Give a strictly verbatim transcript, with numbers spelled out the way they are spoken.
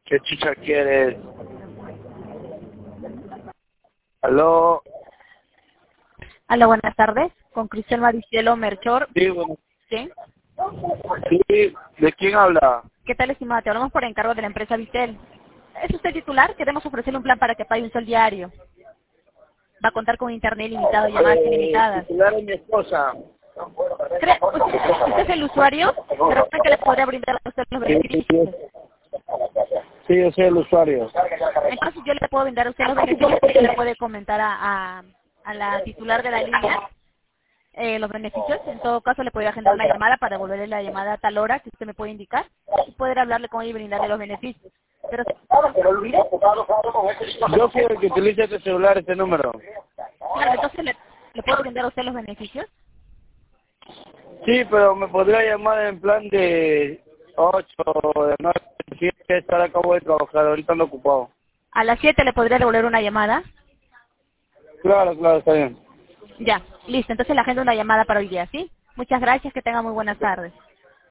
¿Qué chicha quieres? ¿Aló? Hola, buenas tardes. Con Cristel Maricielo Merchor. Sí, bueno. ¿Sí? Sí, ¿de quién habla? ¿Qué tal, estimada? Te hablamos por encargo de la empresa Vitel. ¿Es usted titular? Queremos ofrecerle un plan para que pague un sol diario. Va a contar con internet ilimitado y llamadas Eh, ilimitadas. titular es mi esposa. ¿Cree- ¿Usted, usted es el usuario? ¿De repente le podría brindar a usted los Sí, sí, sí. beneficios? Sí, yo soy el usuario. Entonces yo le puedo brindar a usted los beneficios y usted le puede comentar a, a, a la titular de la línea eh, los beneficios. En todo caso le podría agendar una llamada para devolverle la llamada a tal hora que usted me puede indicar y poder hablarle con ella y brindarle los beneficios. Pero Yo quiero que utilice este celular, este número. claro, entonces le, le puedo brindar a usted los beneficios. Sí, pero me podría llamar en plan de ocho de nueve, siete, estar acabo de trabajar, ahorita ando ocupado. A las siete le podría devolver una llamada. Claro, claro, está bien. Ya, listo. Entonces le agendo una llamada para hoy día, ¿sí? Muchas gracias, que tenga muy buenas tardes.